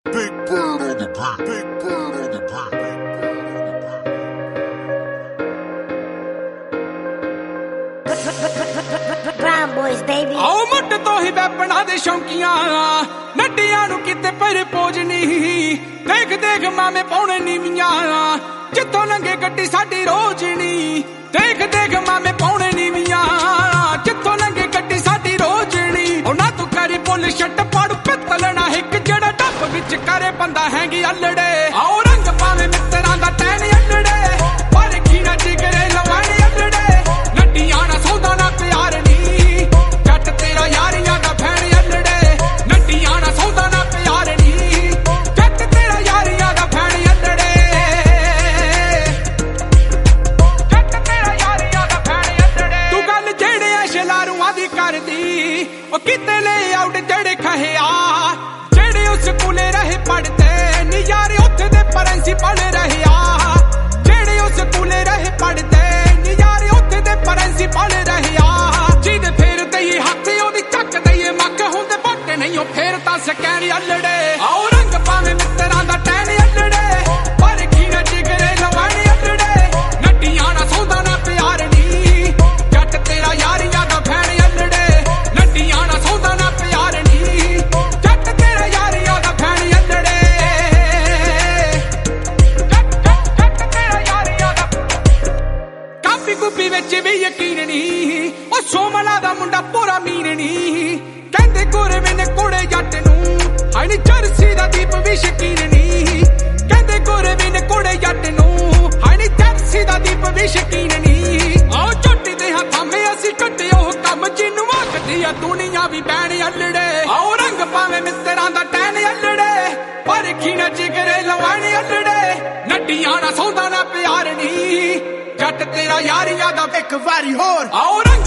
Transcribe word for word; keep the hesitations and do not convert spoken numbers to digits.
Big bird on the beat. Big bird on the beat. Brown boys, baby. ਆਓ ਮੁੱਢ ਤੋਂ ਹੀ ਵੈਪਣਾ ਦੇ ਸ਼ੌਂਕੀਆਂ ਨੱਡੀਆਂ ਨੂੰ ਕਿਤੇ ਪਰ ਪੋਜ ਨਹੀਂ ਦੇਖ ਦੇਖ ਮਾਮੇ ਪਾਉਣੇ ਨੀਵੀਆਂ ਜਿੱਥੋਂ ਲੰਘੇ ਗੱਡੀ ਸਾਡੀ ਰੋਜਣੀ ਦੇਖ ਦੇਖ ਮਾਮੇ ਪਾਉਣੇ ਨੀਵੀਆਂ ਜਿੱਥੋਂ ਲੰਘੇ ਗੱਡੀ ਸਾਡੀ ਰੋਜਣੀ ਉਹਨਾਂ ਤੂੰ ਕਰੀ ਬੁੱਲ ਛੱਟ ਪੜ ਪਿੱਤਲਣਾ ਇੱਕ ਜਿਹੜਾ ਡੱਬ ਵਿੱਚ ਕਰੇ ਬੰਦਾ ਹੈਗੀ ਅਲੜੇ ਆਓ ਰੰਗ ਪਾਵੇਂ ਮਿੱਤਰਾਂ ਦਾ ਟੈਨ ਅਲੜੇ ਪਰ ਕੀ ਨਾ ਜਿਗਰੇ ਲਵਾਣੇ ਅਲੜੇ ਨੱਡੀਆਂ ਨਾ ਸੌਦਾ ਨਾ ਪਿਆਰ ਨੀ ਜੱਟ ਤੇਰਾ ਯਾਰੀਆਂ ਦਾ ਫੈਨ ਅਲੜੇ ਨੱਡੀਆਂ ਨਾ ਸੌਦਾ ਨਾ ਪਿਆਰ ਨੀ ਜੱਟ ਤੇਰਾ ਯਾਰੀਆਂ ਦਾ ਫੈਨ ਅਲੜੇ ਜੱਟ ਤੇਰਾ ਯਾਰੀਆਂ ਦਾ ਫੈਨ ਅਲੜੇ ਤੂੰ ਗੱਲ ਜਿਹੜੇ ਐ ਸ਼ਲਾਰੂਆਂ ਦੀ ਕਰਦੀ ਉਹ ਕਿਤੇ ਲੈ ਆਊਟ ਜਿਹੜੇ ਖਹਿਆ ਜਿਹੜੇ ਉਸ ਸਕੂਲੇ ਰਹੇ ਪੜਦੇ ਨੀ ਯਾਰ ਉੱਥੇ ਦੇ ਪ੍ਰਿੰਸੀਪਲ ਰਹਿਆ ਜਿਹੜੇ ਉਸ ਸਕੂਲੇ ਰਹੇ ਪੜਦੇ ਨੀ ਯਾਰ ਉੱਥੇ ਦੇ ਪ੍ਰਿੰਸੀਪਲ ਰਹਿਆ ਜਿਹਦੇ ਫੇਰ ਦਈਏ ਹੱਥ ਉਹਦੀ ਚੱਕ ਦਈਏ ਮੱਕ ਹੁੰਦੇ ਬੱਟੇ ਨਹੀਂ ਉਹ ਫੇਰ ਤਾਂ ਸਕੈਨ ਅਲੜੇ ਆਓ ਰੰਗ ਪਾਵੇਂ ਮਿੱਤਰਾਂ ਦਾ ਟੈਨ ਅਲੜੇ ਪਰ ਕੀ ਨਾ ਜਿਗਰੇ ਲਵਾਣੇ ਅਲੜੇ ਨੱਡੀਆਂ ਨਾ ਸੌਦਾ ਨਾ ਪਿਆਰ ਨੀ ਜੱਟ ਤੇਰਾ ਯਾਰੀਆਂ ਦਾ ਫੈਨ ਅਲੜੇ ਨੱਡੀਆਂ ਨਾ ਸੌਦਾ ਨਾ ਪਿਆਰ ਨੀ ਜੱਟ ਤੇਰਾ ਯਾਰੀਆਂ ਦਾ ਫੈਨ ਅਲੜੇ ਜੱਟ ਜੱਟ ਤੇਰਾ ਯਾਰੀਆਂ ਦਾ ਕਾਪੀ ਕੁੱਪੀ ਵਿੱਚ ਵੀ ਯਕੀਨ ਨਹੀਂ ਉਹ ਸੋਮਲਾ ਦਾ ਮੁੰਡਾ ਪੂਰਾ ਮੀਨ ਨਹੀਂ ਕਹਿੰਦੇ ਗੋਰੇ ਮੈਨੇ ਕੋੜੇ ਜੱਟ ਨੂੰ ਹਾਈ ਨੀ ਜਰਸੀ ਦਾ ਦੀਪ ਵੀ ਸ਼ਕੀਨ ਨਹੀਂ ਕਹਿੰਦੇ ਗੋਰੇ ਮੈਨੇ ਕੋੜੇ ਜੱਟ ਨੂੰ ਹਾਈ ਨੀ ਜਰਸੀ ਦਾ ਦੀਪ ਵੀ ਸ਼ਕੀਨ ਨਹੀਂ ਆਓ ਝੋਟੀ ਦੇ ਹੱਥਾਂ ਮੇ ਅਸੀਂ ਕੱਟੇ ਉਹ ਕੰਮ ਜਿਹਨੂੰ ਆਖਦੀ ਆ ਦੁਨੀਆ ਵੀ ਬੈਣ ਅਲੜੇ ਆਓ ਰੰਗ ਪਾਵੇਂ ਮਿੱਤਰਾਂ ਦਾ ਟੈਨ ਅਲੜੇ ਪਰ ਕੀ ਨਾ ਜਿਗਰੇ ਲਵਾਣੇ ਅਲੜੇ ਨੱਡੀਆਂ ਨਾ ਸੌਦਾ ਨਾ ਪਿਆਰ ਨੀ ਜੱਟ ਤੇਰਾ ਯਾਰੀਆਂ ਦਾ ਇੱਕ ਵਾਰੀ ਹੋਰ ਆਓ ਰੰਗ